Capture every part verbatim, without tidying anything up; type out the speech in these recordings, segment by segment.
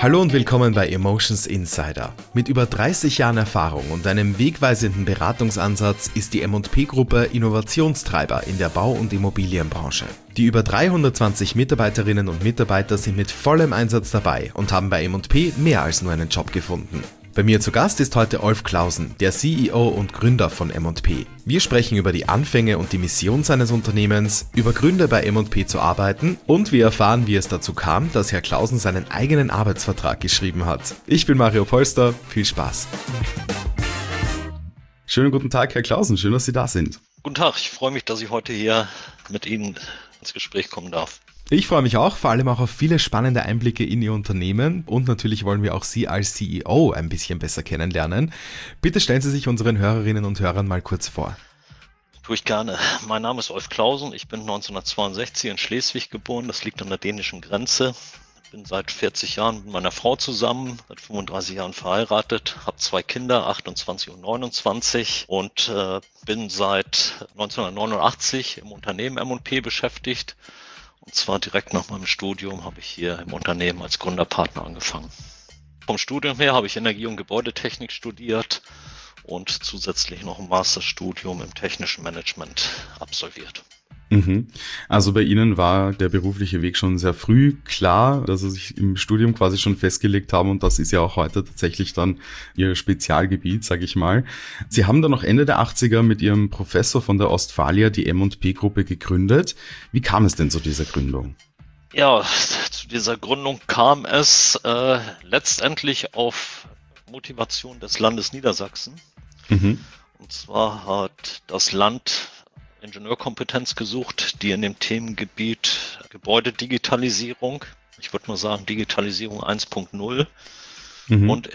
Hallo und willkommen bei Emotions Insider. Mit über dreißig Jahren Erfahrung und einem wegweisenden Beratungsansatz ist die M und P-Gruppe Innovationstreiber in der Bau- und Immobilienbranche. Die über dreihundertzwanzig Mitarbeiterinnen und Mitarbeiter sind mit vollem Einsatz dabei und haben bei M und P mehr als nur einen Job gefunden. Bei mir zu Gast ist heute Olf Clausen, der C E O und Gründer von M und P. Wir sprechen über die Anfänge und die Mission seines Unternehmens, über Gründe bei M und P zu arbeiten und wir erfahren, wie es dazu kam, dass Herr Clausen seinen eigenen Arbeitsvertrag geschrieben hat. Ich bin Mario Polster, viel Spaß. Schönen guten Tag, Herr Clausen, schön, dass Sie da sind. Guten Tag, ich freue mich, dass ich heute hier mit Ihnen ins Gespräch kommen darf. Ich freue mich auch, vor allem auch auf viele spannende Einblicke in Ihr Unternehmen und natürlich wollen wir auch Sie als C E O ein bisschen besser kennenlernen. Bitte stellen Sie sich unseren Hörerinnen und Hörern mal kurz vor. Tue ich gerne. Mein Name ist Olf Clausen, ich bin neunzehnhundertzweiundsechzig in Schleswig geboren, das liegt an der dänischen Grenze. Ich bin seit vierzig Jahren mit meiner Frau zusammen, seit fünfunddreißig Jahren verheiratet, habe zwei Kinder, achtundzwanzig und neunundzwanzig und äh, bin seit neunzehnhundertneunundachtzig im Unternehmen M und P beschäftigt. Und zwar direkt nach meinem Studium habe ich hier im Unternehmen als Gründerpartner angefangen. Vom Studium her habe ich Energie- und Gebäudetechnik studiert und zusätzlich noch ein Masterstudium im technischen Management absolviert. Mhm. Also bei Ihnen war der berufliche Weg schon sehr früh klar, dass Sie sich im Studium quasi schon festgelegt haben und das ist ja auch heute tatsächlich dann Ihr Spezialgebiet, sage ich mal. Sie haben dann noch Ende der achtziger mit Ihrem Professor von der Ostfalia die M und P-Gruppe gegründet. Wie kam es denn zu dieser Gründung? Ja, zu dieser Gründung kam es äh, letztendlich auf Motivation des Landes Niedersachsen. Mhm. Und zwar hat das Land Ingenieurkompetenz gesucht, die in dem Themengebiet Gebäudedigitalisierung, ich würde mal sagen Digitalisierung eins Punkt null mhm. und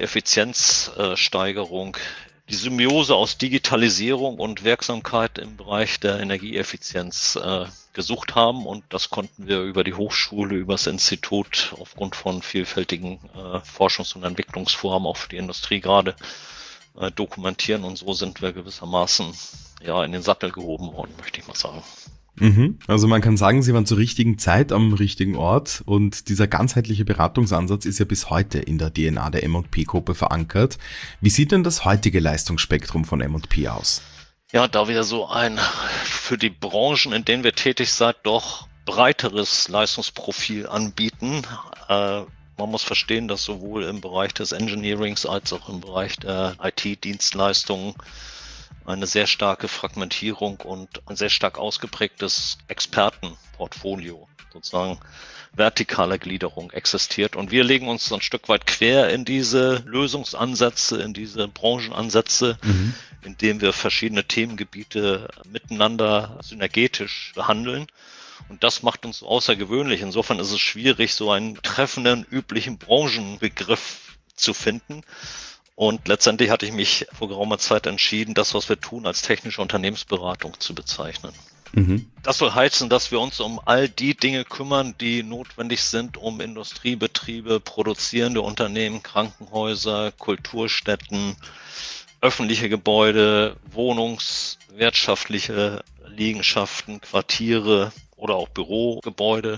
Energieeffizienzsteigerung, die Symbiose aus Digitalisierung und Wirksamkeit im Bereich der Energieeffizienz äh, gesucht haben und das konnten wir über die Hochschule, über das Institut aufgrund von vielfältigen äh, Forschungs- und Entwicklungsvorhaben auch für die Industrie gerade äh, dokumentieren und so sind wir gewissermaßen ja in den Sattel gehoben worden, möchte ich mal sagen. Mhm. Also man kann sagen, Sie waren zur richtigen Zeit am richtigen Ort und dieser ganzheitliche Beratungsansatz ist ja bis heute in der D N A der M und P-Gruppe verankert. Wie sieht denn das heutige Leistungsspektrum von M und P aus? Ja, da wir so ein für die Branchen, in denen wir tätig sind, doch breiteres Leistungsprofil anbieten, äh, man muss verstehen, dass sowohl im Bereich des Engineerings als auch im Bereich der I T-Dienstleistungen eine sehr starke Fragmentierung und ein sehr stark ausgeprägtes Expertenportfolio, sozusagen vertikale Gliederung existiert. Und wir legen uns ein Stück weit quer in diese Lösungsansätze, in diese Branchenansätze, mhm. indem wir verschiedene Themengebiete miteinander synergetisch behandeln. Und das macht uns außergewöhnlich. Insofern ist es schwierig, so einen treffenden, üblichen Branchenbegriff zu finden. Und letztendlich hatte ich mich vor geraumer Zeit entschieden, das, was wir tun, als technische Unternehmensberatung zu bezeichnen. Mhm. Das soll heißen, dass wir uns um all die Dinge kümmern, die notwendig sind, um Industriebetriebe, produzierende Unternehmen, Krankenhäuser, Kulturstätten, öffentliche Gebäude, wohnungswirtschaftliche Liegenschaften, Quartiere oder auch Bürogebäude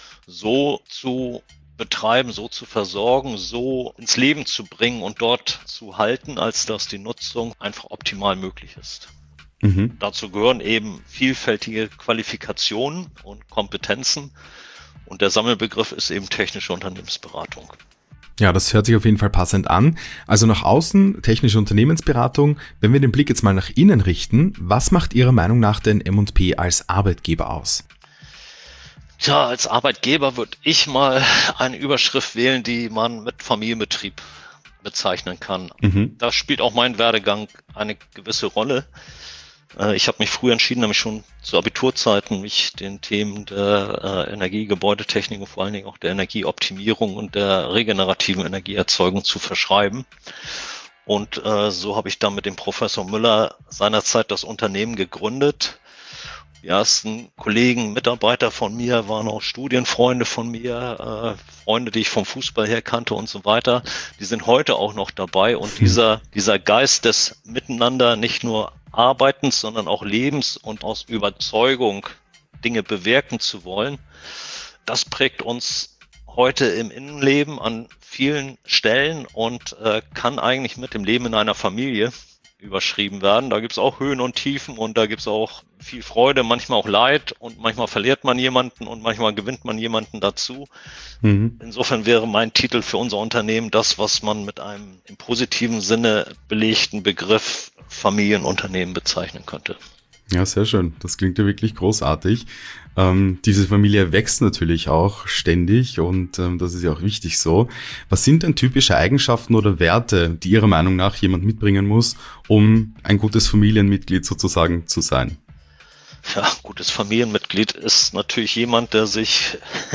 so zu betreiben, so zu versorgen, so ins Leben zu bringen und dort zu halten, als dass die Nutzung einfach optimal möglich ist. Mhm. Dazu gehören eben vielfältige Qualifikationen und Kompetenzen und der Sammelbegriff ist eben technische Unternehmensberatung. Ja, das hört sich auf jeden Fall passend an. Also nach außen technische Unternehmensberatung. Wenn wir den Blick jetzt mal nach innen richten, was macht Ihrer Meinung nach denn M und P als Arbeitgeber aus? Tja, als Arbeitgeber würde ich mal eine Überschrift wählen, die man mit Familienbetrieb bezeichnen kann. Mhm. Da spielt auch mein Werdegang eine gewisse Rolle. Ich habe mich früh entschieden, nämlich schon zu Abiturzeiten, mich den Themen der äh, Energie, Gebäudetechnik und vor allen Dingen auch der Energieoptimierung und der regenerativen Energieerzeugung zu verschreiben. Und äh, so habe ich dann mit dem Professor Müller seinerzeit das Unternehmen gegründet. Die ersten Kollegen, Mitarbeiter von mir waren auch Studienfreunde von mir, äh, Freunde, die ich vom Fußball her kannte und so weiter. Die sind heute auch noch dabei und dieser, dieser Geist des Miteinander nicht nur Arbeitens, sondern auch Lebens und aus Überzeugung Dinge bewirken zu wollen, das prägt uns heute im Innenleben an vielen Stellen und äh, kann eigentlich mit dem Leben in einer Familie überschrieben werden. Da gibt es auch Höhen und Tiefen und da gibt es auch viel Freude, manchmal auch Leid und manchmal verliert man jemanden und manchmal gewinnt man jemanden dazu. Mhm. Insofern wäre mein Titel für unser Unternehmen das, was man mit einem im positiven Sinne belegten Begriff Familienunternehmen bezeichnen könnte. Ja, sehr schön. Das klingt ja wirklich großartig. Ähm, diese Familie wächst natürlich auch ständig und ähm, das ist ja auch wichtig so. Was sind denn typische Eigenschaften oder Werte, die Ihrer Meinung nach jemand mitbringen muss, um ein gutes Familienmitglied sozusagen zu sein? Ja, gutes Familienmitglied ist natürlich jemand, der sich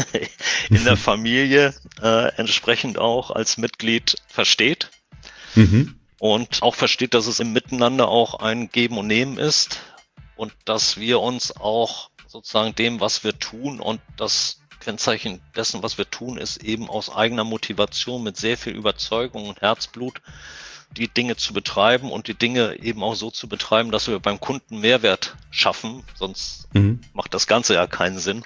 in der Familie äh, entsprechend auch als Mitglied versteht. Mhm. Und auch versteht, dass es im Miteinander auch ein Geben und Nehmen ist. Und dass wir uns auch sozusagen dem, was wir tun und das Kennzeichen dessen, was wir tun, ist eben aus eigener Motivation mit sehr viel Überzeugung und Herzblut die Dinge zu betreiben und die Dinge eben auch so zu betreiben, dass wir beim Kunden Mehrwert schaffen. Sonst mhm. macht das Ganze ja keinen Sinn.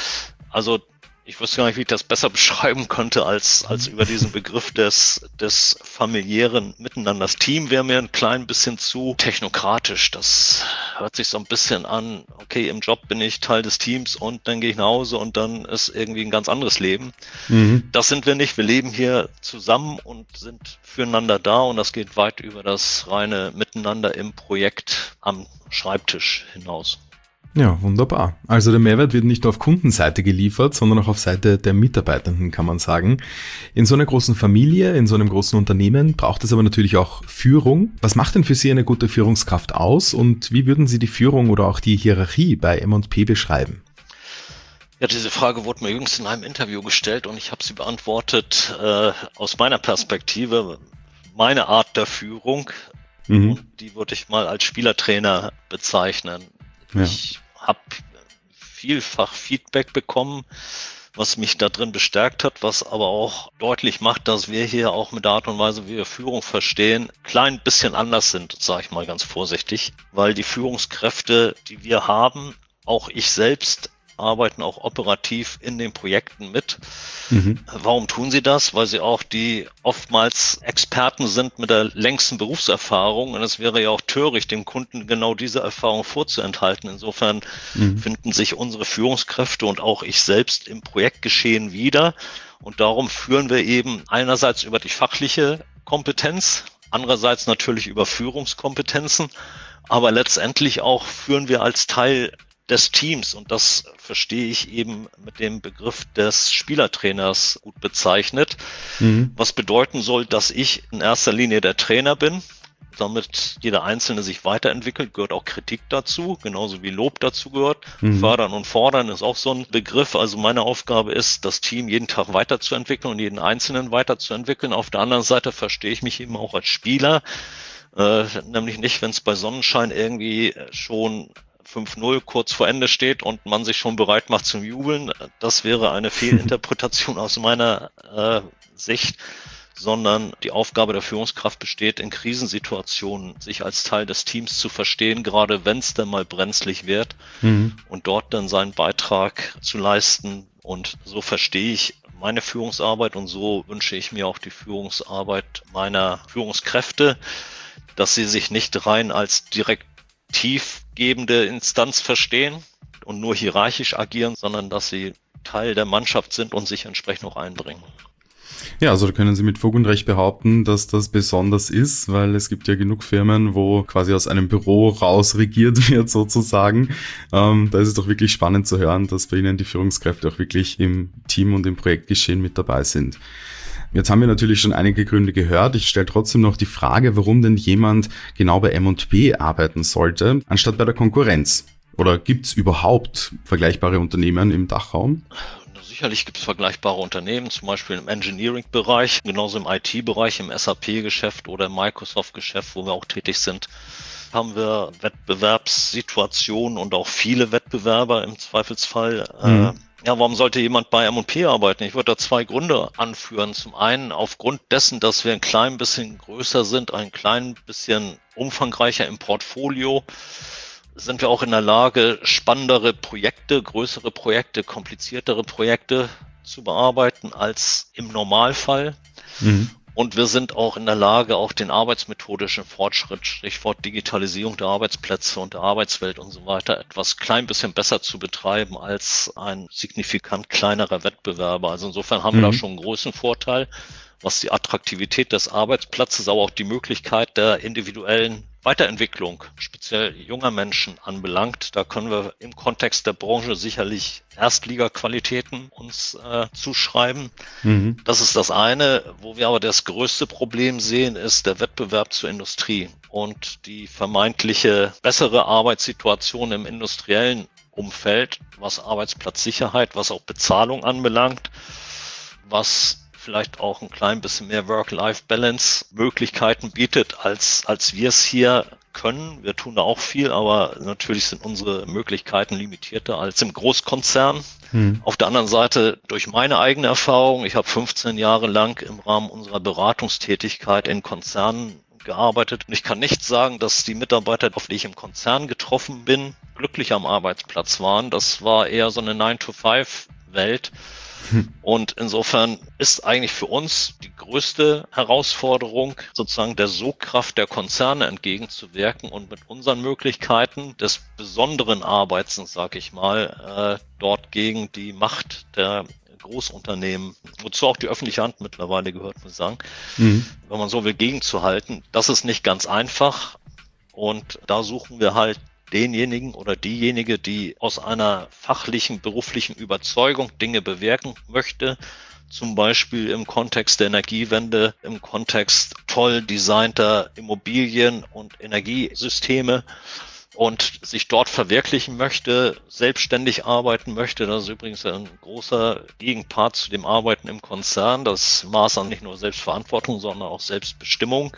Also ich wüsste gar nicht, wie ich das besser beschreiben könnte, als, als über diesen Begriff des, des familiären Miteinander. Das Team wäre mir ein klein bisschen zu technokratisch. Das hört sich so ein bisschen an, okay, im Job bin ich Teil des Teams und dann gehe ich nach Hause und dann ist irgendwie ein ganz anderes Leben. Mhm. Das sind wir nicht. Wir leben hier zusammen und sind füreinander da und das geht weit über das reine Miteinander im Projekt am Schreibtisch hinaus. Ja, wunderbar. Also der Mehrwert wird nicht nur auf Kundenseite geliefert, sondern auch auf Seite der Mitarbeitenden, kann man sagen. In so einer großen Familie, in so einem großen Unternehmen braucht es aber natürlich auch Führung. Was macht denn für Sie eine gute Führungskraft aus und wie würden Sie die Führung oder auch die Hierarchie bei M und P beschreiben? Ja, diese Frage wurde mir jüngst in einem Interview gestellt und ich habe sie beantwortet äh, aus meiner Perspektive. Meine Art der Führung, mhm. und die würde ich mal als Spielertrainer bezeichnen. Ja. Ich habe vielfach Feedback bekommen, was mich da drin bestärkt hat, was aber auch deutlich macht, dass wir hier auch mit der Art und Weise, wie wir Führung verstehen, klein bisschen anders sind, sage ich mal ganz vorsichtig, weil die Führungskräfte, die wir haben, auch ich selbst, arbeiten auch operativ in den Projekten mit. Mhm. Warum tun sie das? Weil sie auch die oftmals Experten sind mit der längsten Berufserfahrung und es wäre ja auch töricht, dem Kunden genau diese Erfahrung vorzuenthalten. Insofern mhm. finden sich unsere Führungskräfte und auch ich selbst im Projektgeschehen wieder und darum führen wir eben einerseits über die fachliche Kompetenz, andererseits natürlich über Führungskompetenzen, aber letztendlich auch führen wir als Teil des Teams und das verstehe ich eben mit dem Begriff des Spielertrainers gut bezeichnet, mhm. was bedeuten soll, dass ich in erster Linie der Trainer bin, damit jeder Einzelne sich weiterentwickelt, gehört auch Kritik dazu, genauso wie Lob dazu gehört. Mhm. Fördern und fordern ist auch so ein Begriff, also meine Aufgabe ist, das Team jeden Tag weiterzuentwickeln und jeden Einzelnen weiterzuentwickeln. Auf der anderen Seite verstehe ich mich eben auch als Spieler, äh, nämlich nicht, wenn es bei Sonnenschein irgendwie schon fünf null kurz vor Ende steht und man sich schon bereit macht zum Jubeln. Das wäre eine Fehlinterpretation aus meiner äh, Sicht, sondern die Aufgabe der Führungskraft besteht, in Krisensituationen sich als Teil des Teams zu verstehen, gerade wenn es dann mal brenzlig wird mhm. und dort dann seinen Beitrag zu leisten. Und so verstehe ich meine Führungsarbeit und so wünsche ich mir auch die Führungsarbeit meiner Führungskräfte, dass sie sich nicht rein als direkt tiefgebende Instanz verstehen und nur hierarchisch agieren, sondern dass sie Teil der Mannschaft sind und sich entsprechend auch einbringen. Ja, also da können Sie mit Fug und Recht behaupten, dass das besonders ist, weil es gibt ja genug Firmen, wo quasi aus einem Büro raus regiert wird sozusagen. Ähm, da ist es doch wirklich spannend zu hören, dass bei Ihnen die Führungskräfte auch wirklich im Team und im Projektgeschehen mit dabei sind. Jetzt haben wir natürlich schon einige Gründe gehört. Ich stelle trotzdem noch die Frage, warum denn jemand genau bei M und P arbeiten sollte, anstatt bei der Konkurrenz. Oder gibt es überhaupt vergleichbare Unternehmen im Dachraum? Sicherlich gibt es vergleichbare Unternehmen, zum Beispiel im Engineering-Bereich, genauso im I T-Bereich, im S A P-Geschäft oder im Microsoft-Geschäft, wo wir auch tätig sind. Haben wir Wettbewerbssituationen und auch viele Wettbewerber im Zweifelsfall. Mhm. Äh, Ja, warum sollte jemand bei M und P arbeiten? Ich würde da zwei Gründe anführen. Zum einen aufgrund dessen, dass wir ein klein bisschen größer sind, ein klein bisschen umfangreicher im Portfolio, sind wir auch in der Lage, spannendere Projekte, größere Projekte, kompliziertere Projekte zu bearbeiten als im Normalfall. Mhm. Und wir sind auch in der Lage, auch den arbeitsmethodischen Fortschritt, Stichwort Digitalisierung der Arbeitsplätze und der Arbeitswelt und so weiter, etwas klein bisschen besser zu betreiben als ein signifikant kleinerer Wettbewerber. Also insofern haben mhm. wir da schon einen großen Vorteil, was die Attraktivität des Arbeitsplatzes, aber auch die Möglichkeit der individuellen Weiterentwicklung, speziell junger Menschen anbelangt. Da können wir im Kontext der Branche sicherlich Erstliga-Qualitäten uns äh, zuschreiben. Mhm. Das ist das eine. Wo wir aber das größte Problem sehen, ist der Wettbewerb zur Industrie und die vermeintliche bessere Arbeitssituation im industriellen Umfeld, was Arbeitsplatzsicherheit, was auch Bezahlung anbelangt, was vielleicht auch ein klein bisschen mehr Work-Life-Balance-Möglichkeiten bietet, als, als wir es hier können. Wir tun da auch viel, aber natürlich sind unsere Möglichkeiten limitierter als im Großkonzern. Hm. Auf der anderen Seite, durch meine eigene Erfahrung, ich habe fünfzehn Jahre lang im Rahmen unserer Beratungstätigkeit in Konzernen gearbeitet. Und ich kann nicht sagen, dass die Mitarbeiter, auf die ich im Konzern getroffen bin, glücklich am Arbeitsplatz waren. Das war eher so eine nine to five Welt. Und insofern ist eigentlich für uns die größte Herausforderung, sozusagen der Sogkraft der Konzerne entgegenzuwirken und mit unseren Möglichkeiten des besonderen Arbeitens, sag ich mal, äh, dort gegen die Macht der Großunternehmen, wozu auch die öffentliche Hand mittlerweile gehört, muss ich sagen, mhm. wenn man so will, gegenzuhalten. Das ist nicht ganz einfach und da suchen wir halt denjenigen oder diejenige, die aus einer fachlichen, beruflichen Überzeugung Dinge bewirken möchte, zum Beispiel im Kontext der Energiewende, im Kontext toll designter Immobilien und Energiesysteme und sich dort verwirklichen möchte, selbstständig arbeiten möchte. Das ist übrigens ein großer Gegenpart zu dem Arbeiten im Konzern, das Maß an nicht nur Selbstverantwortung, sondern auch Selbstbestimmung.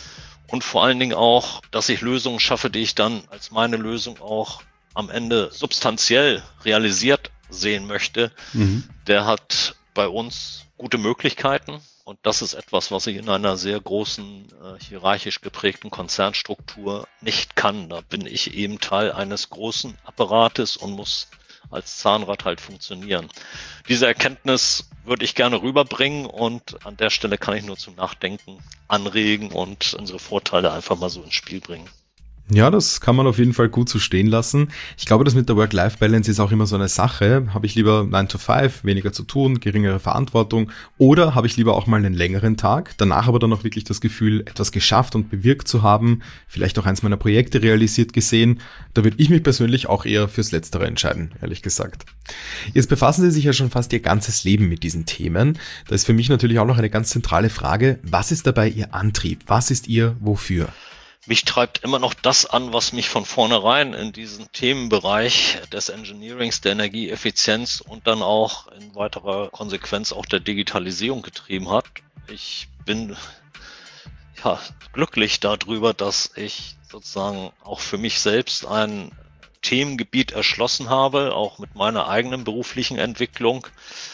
Und vor allen Dingen auch, dass ich Lösungen schaffe, die ich dann als meine Lösung auch am Ende substanziell realisiert sehen möchte. Mhm. Der hat bei uns gute Möglichkeiten. Und das ist etwas, was ich in einer sehr großen, äh, hierarchisch geprägten Konzernstruktur nicht kann. Da bin ich eben Teil eines großen Apparates und muss als Zahnrad halt funktionieren. Diese Erkenntnis würde ich gerne rüberbringen und an der Stelle kann ich nur zum Nachdenken anregen und unsere Vorteile einfach mal so ins Spiel bringen. Ja, das kann man auf jeden Fall gut so stehen lassen. Ich glaube, das mit der Work-Life-Balance ist auch immer so eine Sache. Habe ich lieber nine to five, weniger zu tun, geringere Verantwortung, oder habe ich lieber auch mal einen längeren Tag, danach aber dann auch wirklich das Gefühl, etwas geschafft und bewirkt zu haben, vielleicht auch eins meiner Projekte realisiert gesehen. Da würde ich mich persönlich auch eher fürs Letztere entscheiden, ehrlich gesagt. Jetzt befassen Sie sich ja schon fast Ihr ganzes Leben mit diesen Themen. Da ist für mich natürlich auch noch eine ganz zentrale Frage. Was ist dabei Ihr Antrieb? Was ist Ihr Wofür? Mich treibt immer noch das an, was mich von vornherein in diesen Themenbereich des Engineerings, der Energieeffizienz und dann auch in weiterer Konsequenz auch der Digitalisierung getrieben hat. Ich bin ja glücklich darüber, dass ich sozusagen auch für mich selbst ein Themengebiet erschlossen habe, auch mit meiner eigenen beruflichen Entwicklung,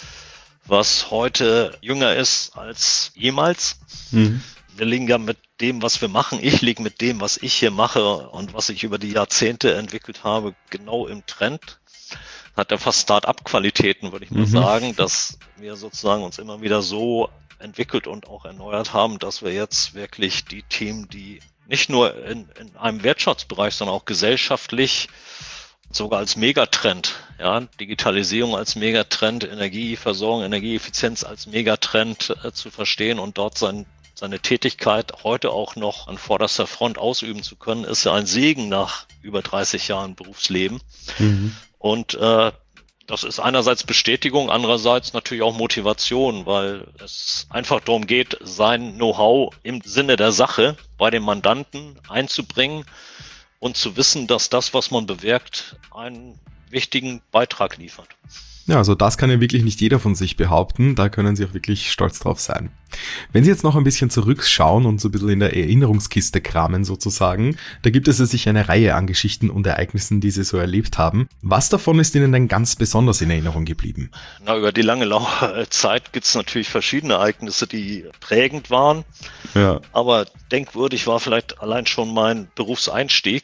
was heute jünger ist als jemals. Mhm. Wir liegen ja mit dem, was wir machen, ich liege mit dem, was ich hier mache und was ich über die Jahrzehnte entwickelt habe, genau im Trend. Hat ja fast Start-up-Qualitäten, würde ich mal mhm. sagen, dass wir sozusagen uns immer wieder so entwickelt und auch erneuert haben, dass wir jetzt wirklich die Themen, die nicht nur in, in einem Wirtschaftsbereich, sondern auch gesellschaftlich sogar als Megatrend, ja, Digitalisierung als Megatrend, Energieversorgung, Energieeffizienz als Megatrend äh, zu verstehen und dort sein seine Tätigkeit heute auch noch an vorderster Front ausüben zu können, ist ja ein Segen nach über dreißig Jahren Berufsleben. Mhm. Und äh, das ist einerseits Bestätigung, andererseits natürlich auch Motivation, weil es einfach darum geht, sein Know-how im Sinne der Sache bei den Mandanten einzubringen und zu wissen, dass das, was man bewirkt, einen wichtigen Beitrag liefert. Ja, also das kann ja wirklich nicht jeder von sich behaupten, da können Sie auch wirklich stolz drauf sein. Wenn Sie jetzt noch ein bisschen zurückschauen und so ein bisschen in der Erinnerungskiste kramen sozusagen, da gibt es ja sicher eine Reihe an Geschichten und Ereignissen, die Sie so erlebt haben. Was davon ist Ihnen denn ganz besonders in Erinnerung geblieben? Na, über die lange Zeit gibt es natürlich verschiedene Ereignisse, die prägend waren. Ja. Aber denkwürdig war vielleicht allein schon mein Berufseinstieg.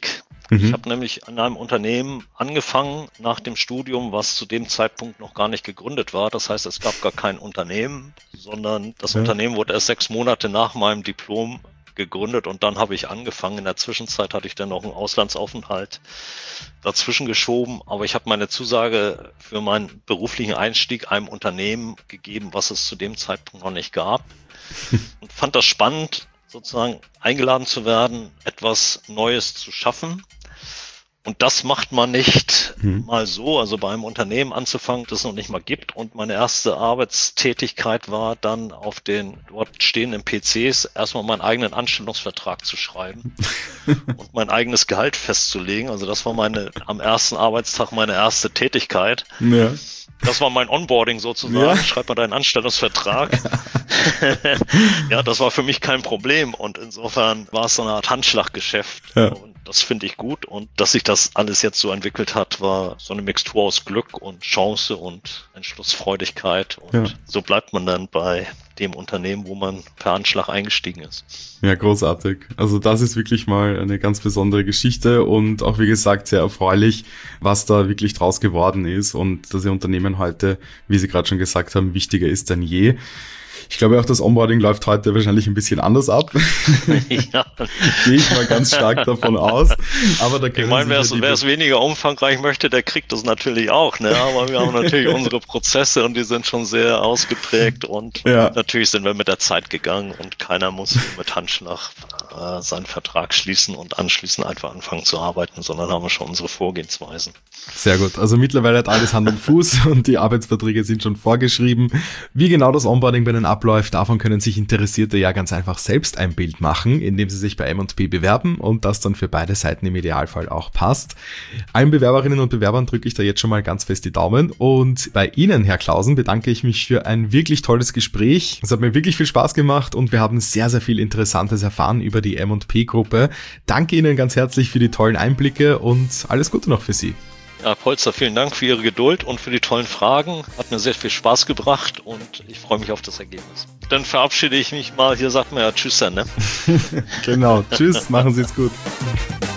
Mhm. Ich habe nämlich an einem Unternehmen angefangen nach dem Studium, was zu dem Zeitpunkt noch gar nicht gegründet war. Das heißt, es gab gar kein Unternehmen, sondern das ja. Unternehmen wurde erst sechs Monate nach meinem Diplom gegründet und dann habe ich angefangen. In der Zwischenzeit hatte ich dann noch einen Auslandsaufenthalt dazwischen geschoben, aber ich habe meine Zusage für meinen beruflichen Einstieg einem Unternehmen gegeben, was es zu dem Zeitpunkt noch nicht gab und fand das spannend, sozusagen eingeladen zu werden, etwas Neues zu schaffen. Und das macht man nicht hm. mal so, also bei einem Unternehmen anzufangen, das es noch nicht mal gibt. Und meine erste Arbeitstätigkeit war dann auf den dort stehenden P Cs erstmal meinen eigenen Anstellungsvertrag zu schreiben und mein eigenes Gehalt festzulegen. Also das war meine am ersten Arbeitstag meine erste Tätigkeit. Ja. Das war mein Onboarding sozusagen. Ja. Schreib mal deinen Anstellungsvertrag. Ja, das war für mich kein Problem. Und insofern war es so eine Art Handschlaggeschäft. Ja. Und das finde ich gut. Und dass sich das alles jetzt so entwickelt hat, war so eine Mixtur aus Glück und Chance und Entschlussfreudigkeit. Und ja. so bleibt man dann bei dem Unternehmen, wo man per Anschlag eingestiegen ist. Ja, großartig. Also das ist wirklich mal eine ganz besondere Geschichte und auch, wie gesagt, sehr erfreulich, was da wirklich draus geworden ist und dass Ihr Unternehmen heute, wie Sie gerade schon gesagt haben, wichtiger ist denn je. Ich glaube auch, das Onboarding läuft heute wahrscheinlich ein bisschen anders ab. Ja. Gehe ich mal ganz stark davon aus. Aber da können ich meine, wer es, wer es weniger umfangreich möchte, der kriegt das natürlich auch. Ne? Aber wir haben natürlich unsere Prozesse und die sind schon sehr ausgeprägt. Und ja. natürlich sind wir mit der Zeit gegangen und keiner muss mit Handschlag äh, seinen Vertrag schließen und anschließend einfach anfangen zu arbeiten, sondern haben wir schon unsere Vorgehensweisen. Sehr gut. Also mittlerweile hat alles Hand und Fuß und die Arbeitsverträge sind schon vorgeschrieben. Wie genau das Onboarding bei den abläuft, davon können sich Interessierte ja ganz einfach selbst ein Bild machen, indem sie sich bei M und P bewerben und das dann für beide Seiten im Idealfall auch passt. Allen Bewerberinnen und Bewerbern drücke ich da jetzt schon mal ganz fest die Daumen und bei Ihnen, Herr Clausen, bedanke ich mich für ein wirklich tolles Gespräch. Es hat mir wirklich viel Spaß gemacht und wir haben sehr, sehr viel Interessantes erfahren über die M und P-Gruppe. Danke Ihnen ganz herzlich für die tollen Einblicke und alles Gute noch für Sie. Ja, Polster, vielen Dank für Ihre Geduld und für die tollen Fragen. Hat mir sehr viel Spaß gebracht und ich freue mich auf das Ergebnis. Dann verabschiede ich mich mal. Hier sagt man ja Tschüss, ne? Genau. Tschüss, machen Sie es gut.